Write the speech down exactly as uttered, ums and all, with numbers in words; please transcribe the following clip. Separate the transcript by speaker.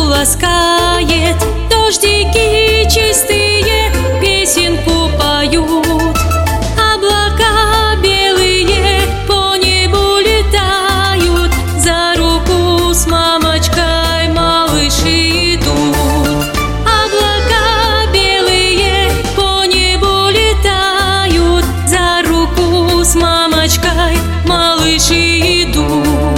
Speaker 1: ласкает, дождики чистые песенку поют. Облака белые по небу летают, за руку с мамочкой малыши идут. Облака белые по небу летают, за руку с мамочкой малыши идут.